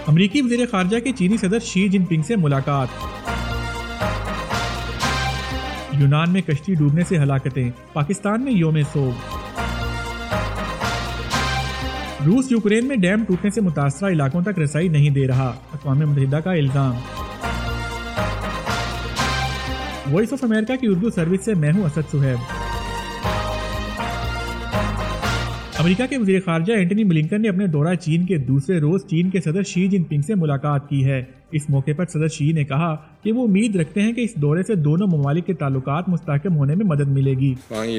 امریکی وزیر خارجہ کی چینی صدر شی جن پنگ سے ملاقات۔ یونان میں کشتی ڈوبنے سے ہلاکتیں، پاکستان میں یوم سوگ۔ روس یوکرین میں ڈیم ٹوٹنے سے متاثرہ علاقوں تک رسائی نہیں دے رہا، اقوام متحدہ کا الزام۔ وائس آف امریکہ کی اردو سروس سے میں ہوں اسد صہیب۔ امریکہ کے وزیر خارجہ اینٹنی بلنکن نے اپنے دورہ چین کے دوسرے روز چین کے صدر شی جن پنگ سے ملاقات کی ہے۔ اس موقع پر صدر شی نے کہا کہ وہ امید رکھتے ہیں کہ اس دورے سے دونوں ممالک کے تعلقات مستحکم ہونے میں مدد ملے گی۔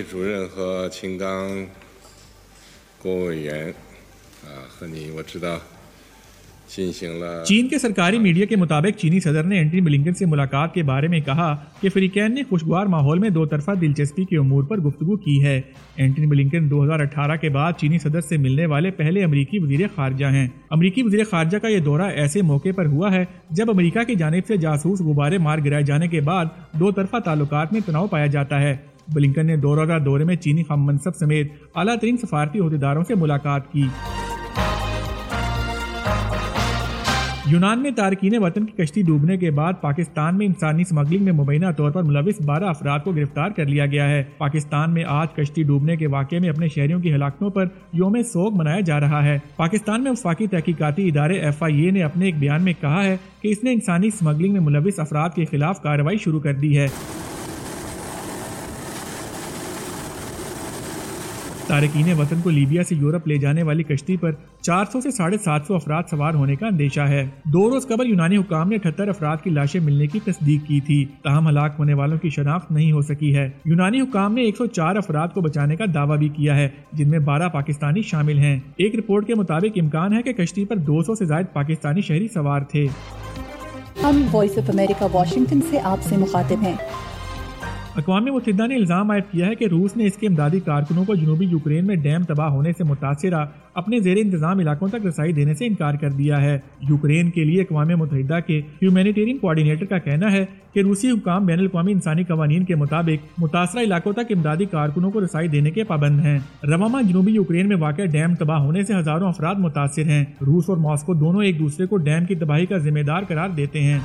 چین کے سرکاری میڈیا کے مطابق چینی صدر نے اینٹنی بلنکن سے ملاقات کے بارے میں کہا کہ فریقین نے خوشگوار ماحول میں دو طرفہ دلچسپی کے امور پر گفتگو کی ہے۔ اینٹنی بلنکن 2018 کے بعد چینی صدر سے ملنے والے پہلے امریکی وزیر خارجہ ہیں۔ امریکی وزیر خارجہ کا یہ دورہ ایسے موقع پر ہوا ہے جب امریکہ کی جانب سے جاسوس غبارے مار گرائے جانے کے بعد دو طرفہ تعلقات میں تناؤ پایا جاتا ہے۔ بلنکن نے دو روزہ دورے میں چینی ہم منصب سمیت اعلیٰ ترین سفارتی عہدیداروں سے ملاقات کی۔ یونان میں تارکین وطن کی کشتی ڈوبنے کے بعد پاکستان میں انسانی سمگلنگ میں مبینہ طور پر ملوث 12 افراد کو گرفتار کر لیا گیا ہے۔ پاکستان میں آج کشتی ڈوبنے کے واقعے میں اپنے شہریوں کی ہلاکتوں پر یوم سوگ منایا جا رہا ہے۔ پاکستان میں وفاقی تحقیقاتی ادارے FIA نے اپنے ایک بیان میں کہا ہے کہ اس نے انسانی سمگلنگ میں ملوث افراد کے خلاف کارروائی شروع کر دی ہے۔ تارکین وطن کو لیبیا سے یورپ لے جانے والی کشتی پر 400 سے 750 افراد سوار ہونے کا اندیشہ ہے۔ 2 روز قبل یونانی حکام نے 78 افراد کی لاشیں ملنے کی تصدیق کی تھی، تاہم ہلاک ہونے والوں کی شناخت نہیں ہو سکی ہے۔ یونانی حکام نے 104 افراد کو بچانے کا دعویٰ بھی کیا ہے، جن میں 12 پاکستانی شامل ہیں۔ ایک رپورٹ کے مطابق امکان ہے کہ کشتی پر 200 سے زائد پاکستانی شہری سوار تھے۔ ہم وائس آف امریکہ واشنگٹن سے آپ سے مخاطب ہیں۔ اقوام متحدہ نے الزام عائد کیا ہے کہ روس نے اس کے امدادی کارکنوں کو جنوبی یوکرین میں ڈیم تباہ ہونے سے متاثرہ اپنے زیر انتظام علاقوں تک رسائی دینے سے انکار کر دیا ہے۔ یوکرین کے لیے اقوام متحدہ کے ہیومینیٹیرین کوارڈینیٹر کا کہنا ہے کہ روسی حکام بین الاقوامی انسانی قوانین کے مطابق متاثرہ علاقوں تک امدادی کارکنوں کو رسائی دینے کے پابند ہیں۔ رواں ماہ جنوبی یوکرین میں واقع ڈیم تباہ ہونے سے ہزاروں افراد متاثر ہیں۔ روس اور ماسکو دونوں ایک دوسرے کو ڈیم کی تباہی کا ذمہ دار قرار دیتے ہیں۔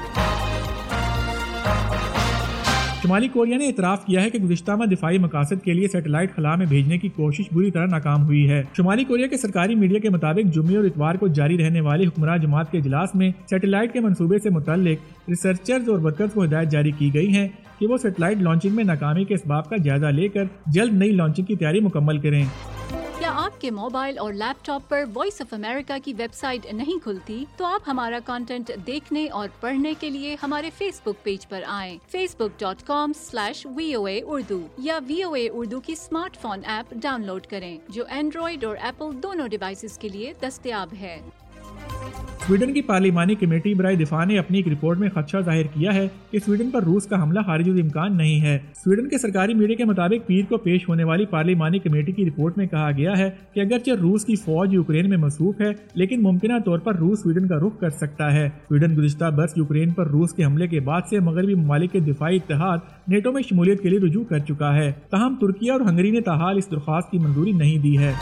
شمالی کوریا نے اعتراف کیا ہے کہ گزشتہ ماہ دفاعی مقاصد کے لیے سیٹلائٹ خلا میں بھیجنے کی کوشش بری طرح ناکام ہوئی ہے۔ شمالی کوریا کے سرکاری میڈیا کے مطابق جمعے اور اتوار کو جاری رہنے والی حکمراں جماعت کے اجلاس میں سیٹلائٹ کے منصوبے سے متعلق ریسرچرز اور ورکرز کو ہدایت جاری کی گئی ہیں کہ وہ سیٹلائٹ لانچنگ میں ناکامی کے اسباب کا جائزہ لے کر جلد نئی لانچنگ کی تیاری مکمل کریں۔ کیا آپ کے موبائل اور لیپ ٹاپ پر وائس آف امریکہ کی ویب سائٹ نہیں کھلتی؟ تو آپ ہمارا کانٹینٹ دیکھنے اور پڑھنے کے لیے ہمارے فیس بک پیج پر آئیں، facebook.com/VOA Urdu یا VOA Urdu کی smartphone app download کریں جو اینڈرائیڈ اور ایپل دونوں ڈیوائسز کے لیے دستیاب ہے۔ سویڈن کی پارلیمانی کمیٹی برائے دفاع نے اپنی ایک رپورٹ میں خدشہ ظاہر کیا ہے کہ سویڈن پر روس کا حملہ خارج الامکان نہیں ہے۔ سویڈن کے سرکاری میڈیا کے مطابق پیر کو پیش ہونے والی پارلیمانی کمیٹی کی رپورٹ میں کہا گیا ہے کہ اگرچہ روس کی فوج یوکرین میں مصروف ہے، لیکن ممکنہ طور پر روس سویڈن کا رخ کر سکتا ہے۔ سویڈن گزشتہ برس یوکرین پر روس کے حملے کے بعد سے مغربی ممالک کے دفاعی اتحاد نیٹو میں شمولیت کے لیے رجوع کر چکا ہے، تاہم ترکیہ اور ہنگری نے تاحال اس درخواست کی منظوری نہیں دی ہے۔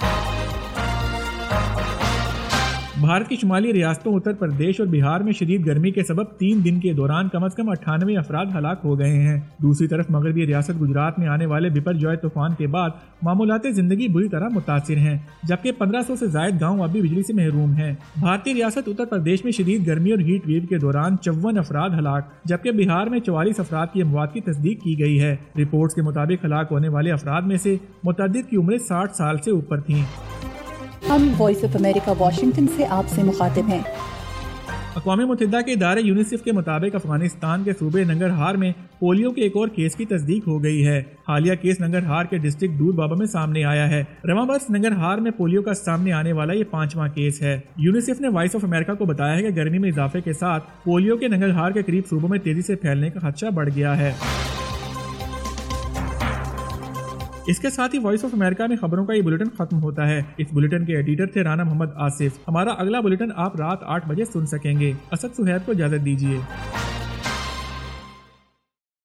بھارت کی شمالی ریاستوں اتر پردیش اور بہار میں شدید گرمی کے سبب 3 دن کے دوران کم از کم 98 افراد ہلاک ہو گئے ہیں۔ دوسری طرف مغربی ریاست گجرات میں آنے والے بپر جوائے طوفان کے بعد معمولات زندگی بری طرح متاثر ہیں، جبکہ 1500 سے زائد گاؤں ابھی بجلی سے محروم ہیں۔ بھارتی ریاست اتر پردیش میں شدید گرمی اور ہیٹ ویو کے دوران 54 افراد ہلاک، جبکہ بہار میں 44 افراد کی اموات کی تصدیق کی گئی ہے۔ رپورٹس کے مطابق ہلاک ہونے والے افراد میں سے متعدد کی عمریں 60 سال سے اوپر تھیں۔ ہم وائس آف امریکہ واشنگٹن سے آپ سے مخاطب ہیں۔ اقوام متحدہ کے ادارے یونیسیف کے مطابق افغانستان کے صوبے ننگرہار میں پولیو کے ایک اور کیس کی تصدیق ہو گئی ہے۔ حالیہ کیس ننگرہار کے ڈسٹرکٹ دودھ بابا میں سامنے آیا ہے۔ رواں برس ننگرہار میں پولیو کا سامنے آنے والا یہ 5واں کیس ہے۔ یونیسیف نے وائس آف امریکہ کو بتایا ہے کہ گرمی میں اضافے کے ساتھ پولیو کے ننگرہار کے قریب صوبوں میں تیزی سے پھیلنے کا خدشہ بڑھ گیا ہے۔ اس کے ساتھ ہی وائس آف امریکہ میں خبروں کا یہ بلیٹن ختم ہوتا ہے۔ اس بلیٹن کے ایڈیٹر تھے رانا محمد آصف۔ ہمارا اگلا بلیٹن آپ رات 8 بجے سن سکیں گے۔ اسد صہیب کو اجازت دیجیے۔